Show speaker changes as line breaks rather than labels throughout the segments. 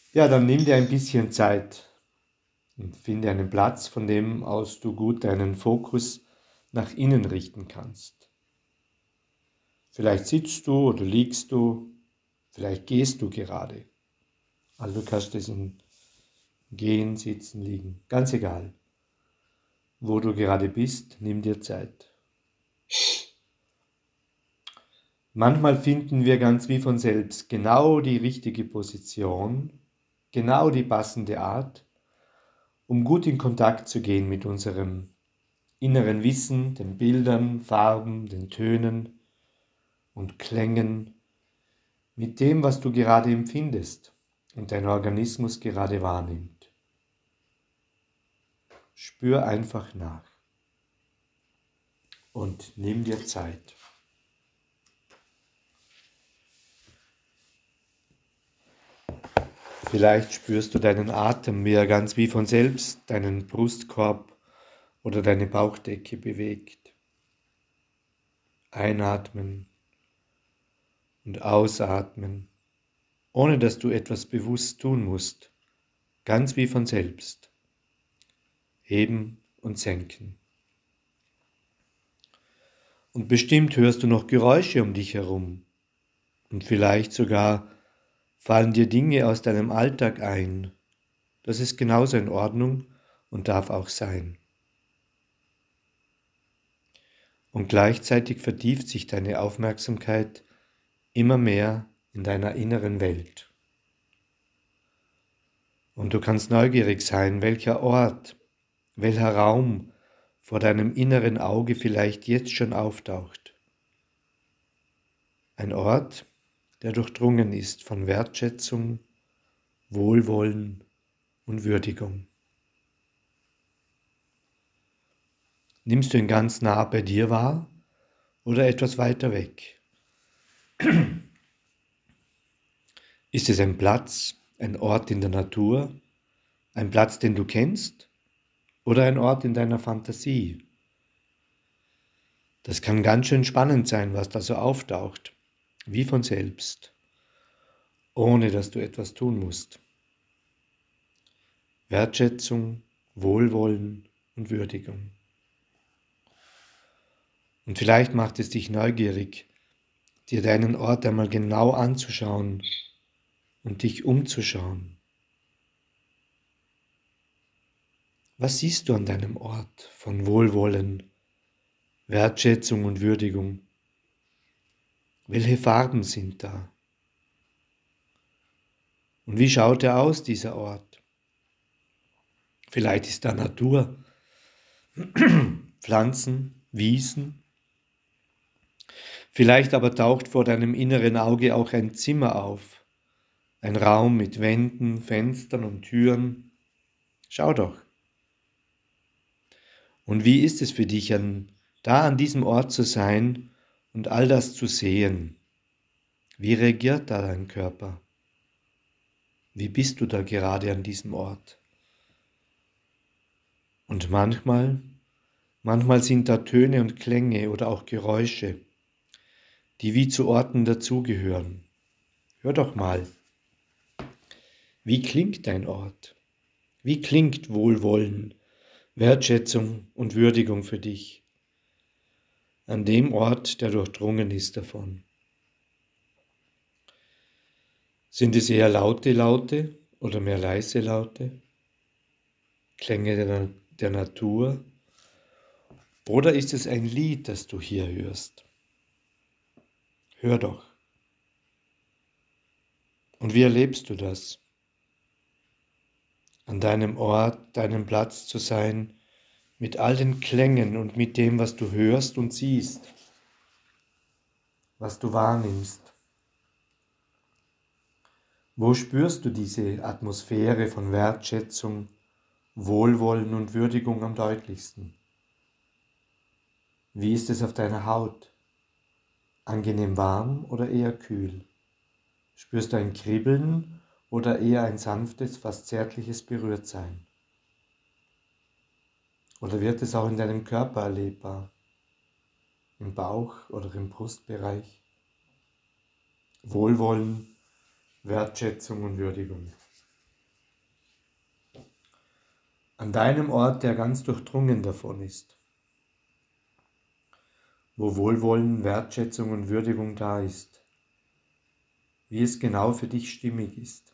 Ja, dann nimm dir ein bisschen Zeit und finde einen Platz, von dem aus du gut deinen Fokus nach innen richten kannst. Vielleicht sitzt du oder liegst du, vielleicht gehst du gerade. Also du kannst es in Gehen, Sitzen, Liegen, ganz egal. Wo du gerade bist, nimm dir Zeit. Manchmal finden wir ganz wie von selbst genau die richtige Position, genau die passende Art, um gut in Kontakt zu gehen mit unserem inneren Wissen, den Bildern, Farben, den Tönen und Klängen, mit dem, was du gerade empfindest und dein Organismus gerade wahrnimmt. Spür einfach nach und nimm dir Zeit. Vielleicht spürst du deinen Atem, wie er ganz wie von selbst deinen Brustkorb oder deine Bauchdecke bewegt. Einatmen und ausatmen, ohne dass du etwas bewusst tun musst, ganz wie von selbst. Heben und senken. Und bestimmt hörst du noch Geräusche um dich herum. Und vielleicht sogar fallen dir Dinge aus deinem Alltag ein. Das ist genauso in Ordnung und darf auch sein. Und gleichzeitig vertieft sich deine Aufmerksamkeit immer mehr in deiner inneren Welt. Und du kannst neugierig sein, welcher Ort, welcher Raum vor deinem inneren Auge vielleicht jetzt schon auftaucht. Ein Ort, der durchdrungen ist von Wertschätzung, Wohlwollen und Würdigung. Nimmst du ihn ganz nah bei dir wahr oder etwas weiter weg? Ist es ein Platz, ein Ort in der Natur, ein Platz, den du kennst oder ein Ort in deiner Fantasie? Das kann ganz schön spannend sein, was da so auftaucht, wie von selbst, ohne dass du etwas tun musst. Wertschätzung, Wohlwollen und Würdigung. Und vielleicht macht es dich neugierig, dir deinen Ort einmal genau anzuschauen und dich umzuschauen. Was siehst du an deinem Ort von Wohlwollen, Wertschätzung und Würdigung? Welche Farben sind da? Und wie schaut er aus, dieser Ort? Vielleicht ist da Natur, Pflanzen, Wiesen. Vielleicht aber taucht vor deinem inneren Auge auch ein Zimmer auf, ein Raum mit Wänden, Fenstern und Türen. Schau doch. Und wie ist es für dich, da an diesem Ort zu sein und all das zu sehen? Wie reagiert da dein Körper? Wie bist du da gerade an diesem Ort? Und manchmal sind da Töne und Klänge oder auch Geräusche, die wie zu Orten dazugehören. Hör doch mal, wie klingt dein Ort? Wie klingt Wohlwollen, Wertschätzung und Würdigung für dich an dem Ort, der durchdrungen ist davon? Sind es eher laute Laute oder mehr leise Laute? Klänge der Natur? Oder ist es ein Lied, das du hier hörst? Hör doch. Und wie erlebst du das? An deinem Ort, deinem Platz zu sein, mit all den Klängen und mit dem, was du hörst und siehst, was du wahrnimmst. Wo spürst du diese Atmosphäre von Wertschätzung, Wohlwollen und Würdigung am deutlichsten? Wie ist es auf deiner Haut? Angenehm warm oder eher kühl? Spürst du ein Kribbeln oder eher ein sanftes, fast zärtliches Berührtsein? Oder wird es auch in deinem Körper erlebbar? Im Bauch oder im Brustbereich? Wohlwollen, Wertschätzung und Würdigung. An deinem Ort, der ganz durchdrungen davon ist, wo Wohlwollen, Wertschätzung und Würdigung da ist, wie es genau für dich stimmig ist.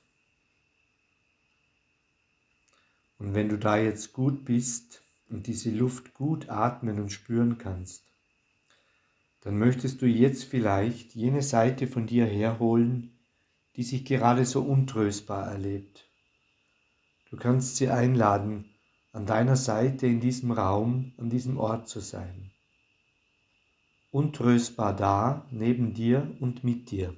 Und wenn du da jetzt gut bist und diese Luft gut atmen und spüren kannst, dann möchtest du jetzt vielleicht jene Seite von dir herholen, die sich gerade so untröstbar erlebt. Du kannst sie einladen, an deiner Seite in diesem Raum, an diesem Ort zu sein. Untröstbar da, neben dir und mit dir.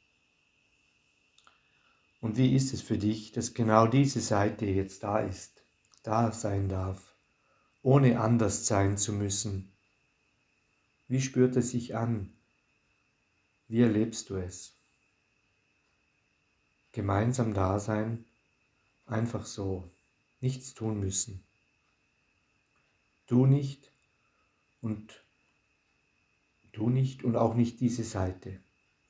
Und wie ist es für dich, dass genau diese Seite jetzt da ist, da sein darf, ohne anders sein zu müssen? Wie spürt es sich an? Wie erlebst du es? Gemeinsam da sein, einfach so, nichts tun müssen. Du nicht und auch nicht diese Seite.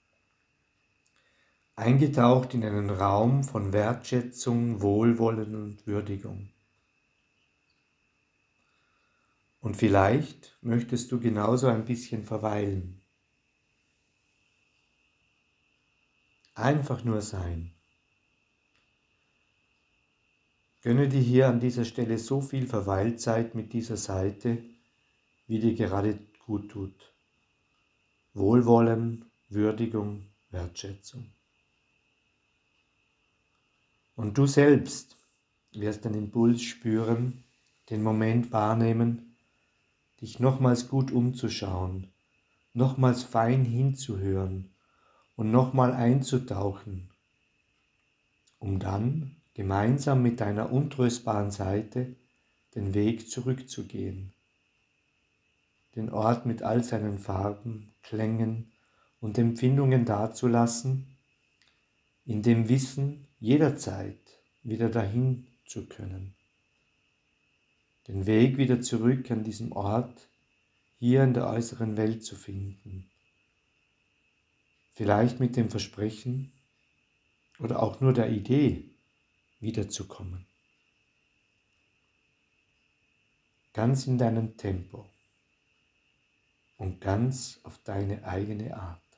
Eingetaucht in einen Raum von Wertschätzung, Wohlwollen und Würdigung. Und vielleicht möchtest du genauso ein bisschen verweilen. Einfach nur sein. Gönne dir hier an dieser Stelle so viel Verweilzeit mit dieser Seite, wie dir gerade gut tut. Wohlwollen, Würdigung, Wertschätzung. Und du selbst wirst den Impuls spüren, den Moment wahrnehmen, dich nochmals gut umzuschauen, nochmals fein hinzuhören und nochmal einzutauchen, um dann gemeinsam mit deiner untröstbaren Seite den Weg zurückzugehen, den Ort mit all seinen Farben, Klängen und Empfindungen dazulassen, in dem Wissen, jederzeit wieder dahin zu können. Den Weg wieder zurück an diesem Ort, hier in der äußeren Welt zu finden. Vielleicht mit dem Versprechen oder auch nur der Idee, wiederzukommen. Ganz in deinem Tempo und ganz auf deine eigene Art.